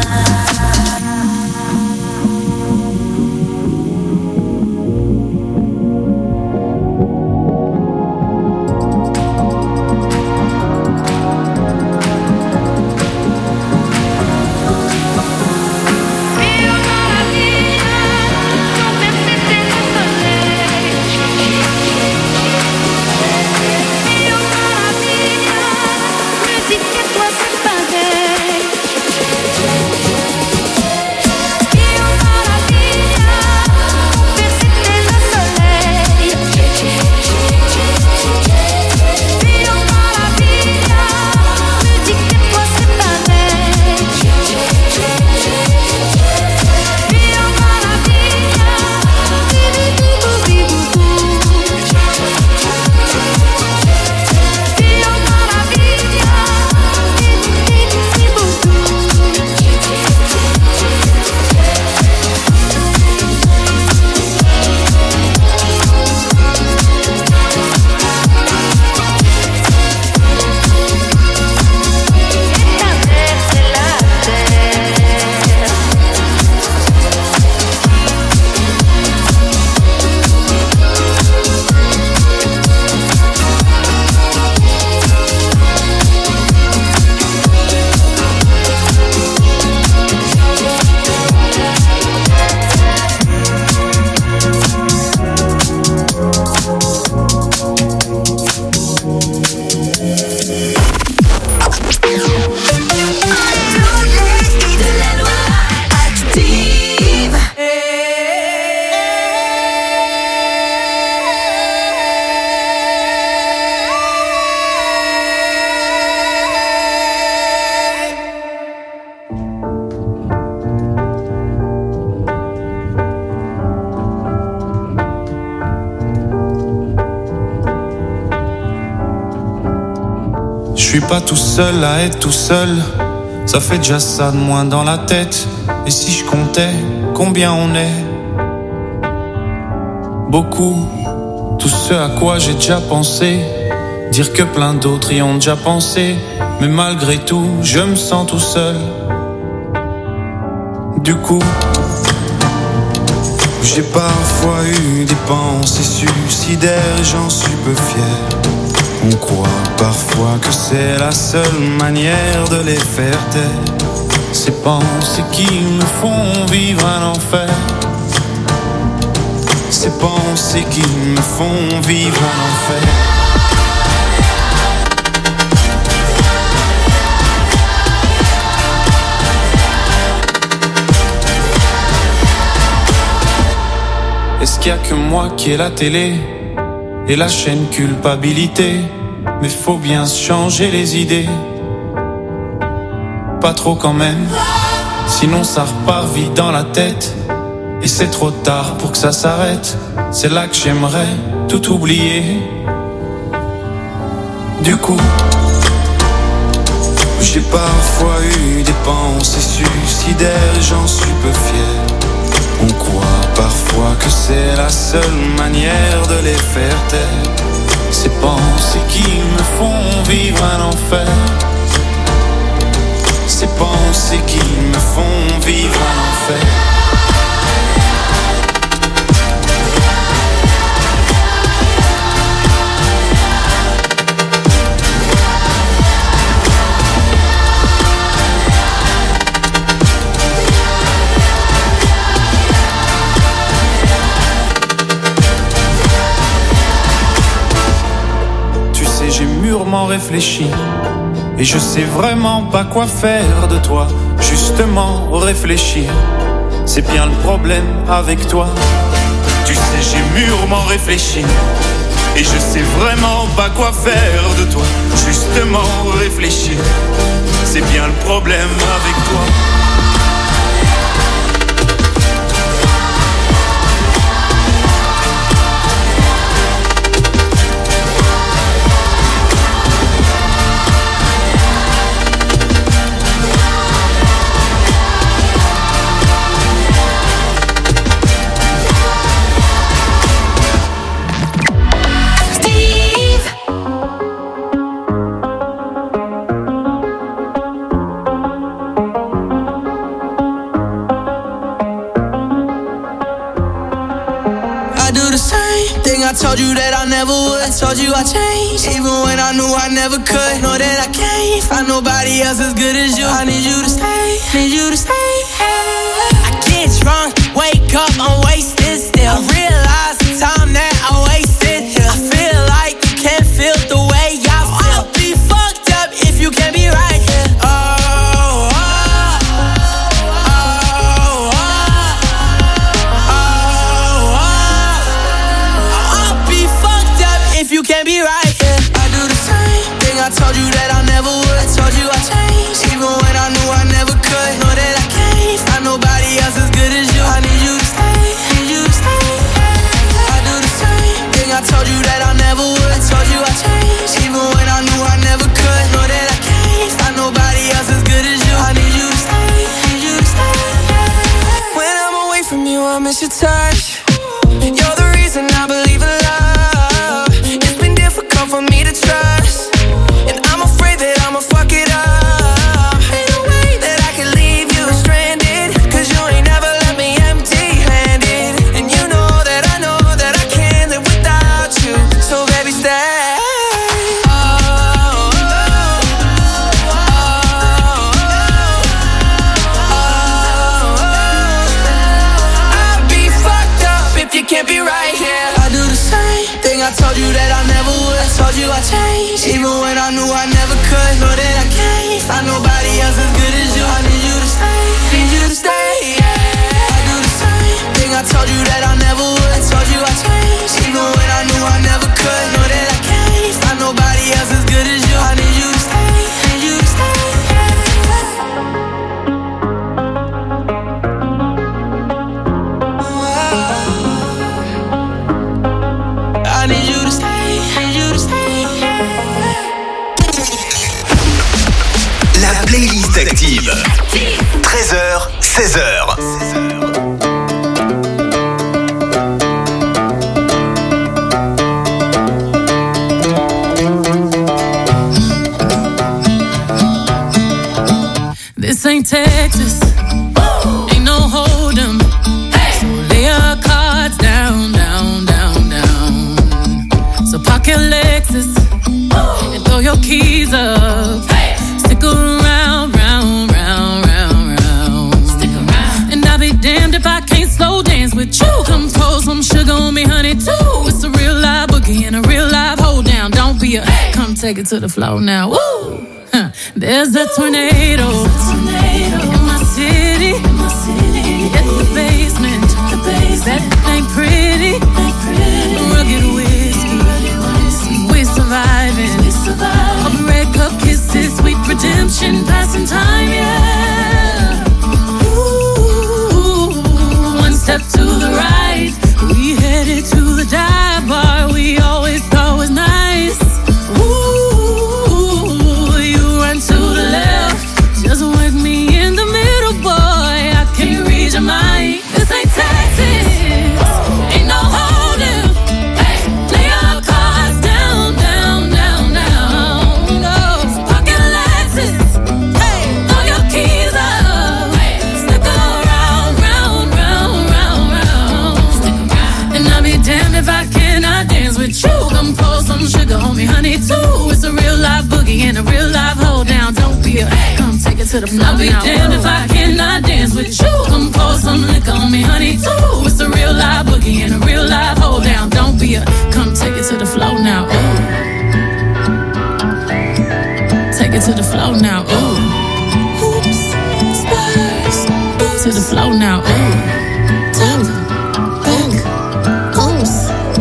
suis pas tout seul à être tout seul. Ça fait déjà ça de moins dans la tête. Et si je comptais combien on est? Beaucoup. Tout ce à quoi j'ai déjà pensé. Dire que plein d'autres y ont déjà pensé. Mais malgré tout, je me sens tout seul. Du coup, j'ai parfois eu des pensées suicidaires, j'en suis peu fier. On croit parfois que c'est la seule manière de les faire taire. Ces pensées qui me font vivre un enfer. Ces pensées qui me font vivre un enfer. Est-ce qu'il y a que moi qui ai la télé et la chaîne culpabilité? Mais faut bien se changer les idées. Pas trop quand même, sinon ça repart vite dans la tête. Et c'est trop tard pour que ça s'arrête. C'est là que j'aimerais tout oublier. Du coup, j'ai parfois eu des pensées suicidaires, j'en suis peu fier. On croit parfois que c'est la seule manière de les faire taire. Ces pensées qui me font vivre un enfer. Ces pensées qui me font vivre un enfer. Mûrement réfléchi et je sais vraiment pas quoi faire de toi. Justement réfléchir, c'est bien le problème avec toi. Tu sais, j'ai mûrement réfléchi et je sais vraiment pas quoi faire de toi. Justement réfléchir, c'est bien le problème avec toi. I told you that I never would. I told you I changed, even when I knew I never could. Know that I can't find nobody else as good as you. I need you to stay, need you to stay. I get drunk, wake up, I'm wasted still. I realize the time that I wasted here. I feel like you can't feel the way I feel. I'll be fucked up if you can't be right here. Oh. You can't be right, yeah. I do the same thing I told you that I never would. I told you I changed, even when I knew I never could. Know that I can't find nobody else as good as you. I need you to stay, need you to stay. I do the same thing I told you that I never would. I told you I changed, even when I knew I never could. Know that I can't find nobody else as good as you. I need you to stay, need you to stay. When I'm away from you, I miss your touch. You're the reason I believe in love. For me to trust, and I'm afraid that I'ma fuck it up. Ain't no way that I can leave you stranded, cause you ain't never left me empty-handed. And you know that I know that I can't live without you. So baby, stay. Oh, oh, oh, oh, oh. I'll be fucked up if you can't be right here. I do the same thing I told you that I never would. I told you I changed, even when I knew I never could. Know that I can't find nobody else as good as you. I need you to stay, need you to stay, yeah. I do the same thing I told you that I never would. I told you I changed, even when I knew I never could. Know that I can't find nobody else as good as you. I need you to stay, need you to stay. I need you to stay, need you to stay. seize heures. This ain't Texas, ain't no hold 'em. So lay your cards down, down, down, down. So park your Lexus and throw your keys up. Stick around, round, round, round, round. Stick around. And I'll be damned if I can't slow dance with you. Come pour some sugar on me, honey, too. It's a real live boogie and a real live hold down. Don't be a, come take it to the floor now. Woo! There's a tornado, tornado in my city, in my city. At the basement, the basement. That ain't pretty, ain't pretty. Rugged whiskey, we surviving. We surviving. Of red cup kisses, sweet redemption, passing time, yeah. Ooh, one step to the right, we headed to the dive bar we always thought was nice. To the left, just work me in the middle, boy. I can't read your mind. This ain't Texas, ain't no holding. Hey, lay your cards down, down, down, down. No, pocket Lexus. Hey, throw your keys up. Hey, stick around, round, round, round, round. Stick around. And I'll be damned if I cannot dance with you. Come pour some sugar on me, honey, too. It's a real live boogie and a real live hold down. Don't be a, come take it to the floor. I'll be damned if I cannot dance with you. Come pour some liquor on me, honey, too. It's a real live boogie and a real live hold down. Don't be a, come take it to the floor now. Ooh. Take it to the floor now. Ooh. Oops, spurs. To the floor now. Ooh. Tap, back, oops.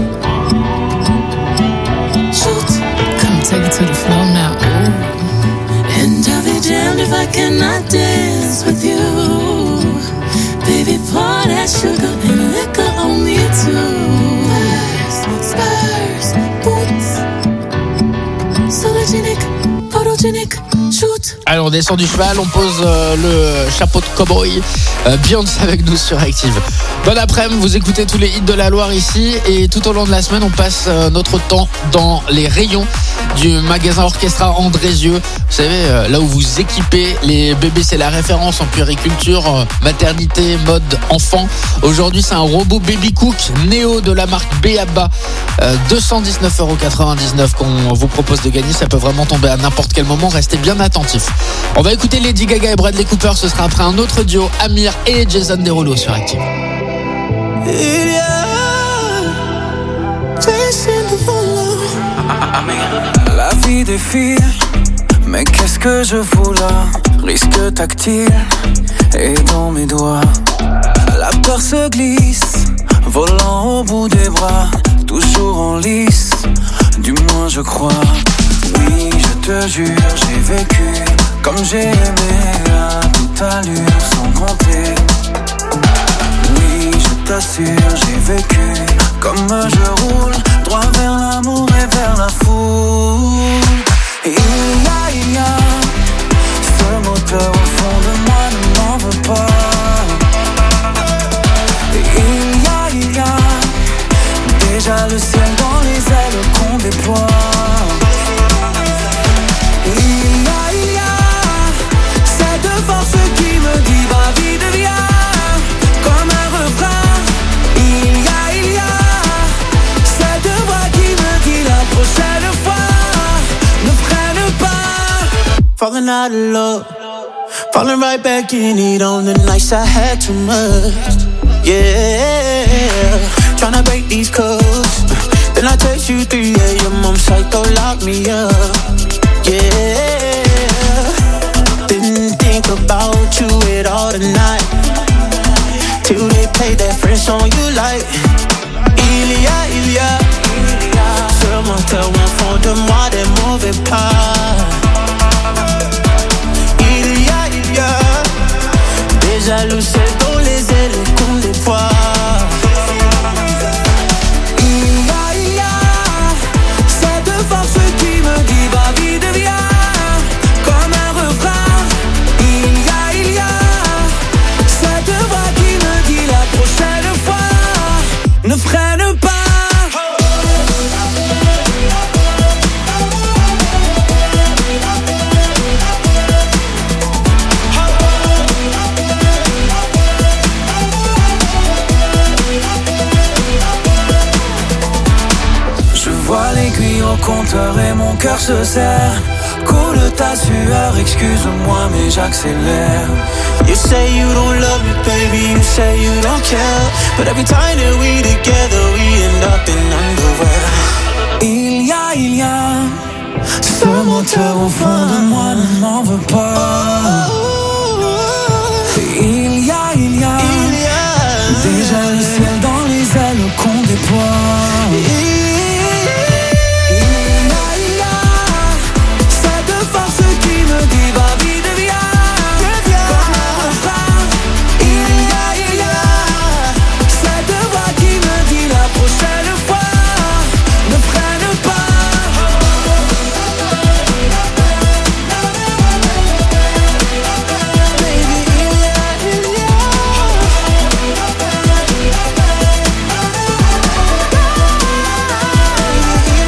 Shoot. Come take it to the floor now. Ooh. And I'll be damned if I cannot dance with you. Baby, pour that sugar and liquor on me too. Spurs, boots, sologenic, photogenic, shoot. Alors on descend du cheval, on pose euh, le chapeau de cow-boy. euh, Beyoncé avec nous sur Active. Bon après-midi, vous écoutez tous les hits de la Loire ici. Et tout au long de la semaine, on passe euh, notre temps dans les rayons du magasin Orchestra Andrézieux. Vous savez, euh, là où vous équipez les bébés, c'est la référence en puériculture, euh, maternité, mode enfant. Aujourd'hui, c'est un robot Baby Cook Néo de la marque Beaba. Euh, deux cent dix-neuf euros quatre-vingt-dix-neuf qu'on vous propose de gagner. Ça peut vraiment tomber à n'importe quel moment. Restez bien attentifs. On va écouter Lady Gaga et Bradley Cooper. Ce sera après un autre duo, Amir et Jason Derulo sur Active. La vie défile, mais qu'est-ce que je fous là? Risque tactile et dans mes doigts. La peur se glisse, volant au bout des bras, toujours en lice, du moins je crois. Oui, je te jure, j'ai vécu comme j'ai aimé à toute allure sans compter. Oui, je t'assure, j'ai vécu comme je roule, droit vers l'amour et vers la foule. Il y a, il y a ce moteur au fond de moi, ne m'en veux pas. Il y a, il y a déjà le ciel dans les ailes qu'on déploie. Il y a, il y a cette force qui me dit va vite viens, comme un refrain. Il y a, il y a cette voix qui me dit la prochaine fois ne freine pas. Falling out of love, falling right back in it on the nights I had too much. Yeah, tryna break these codes. Then I text you three a.m. I'm psycho, lock me up. Yeah, didn't think about you at all tonight, till they play that French song you like. Il y a, il y a ce moteur au fond de moi, des mauvais pas. Il y a, il y a déjà le ciel dans les ailes qu'on déploie. Il y a, il y a cette force qui me dit va vite viens, comme un refrain. Il y a, il y a mis au compteur et mon cœur se serre. Coule ta sueur, excuse-moi mais j'accélère. You say you don't love me, baby, you say you don't care. But every time that we together, we end up in underwear. Il y a, il y a ce moteur au fond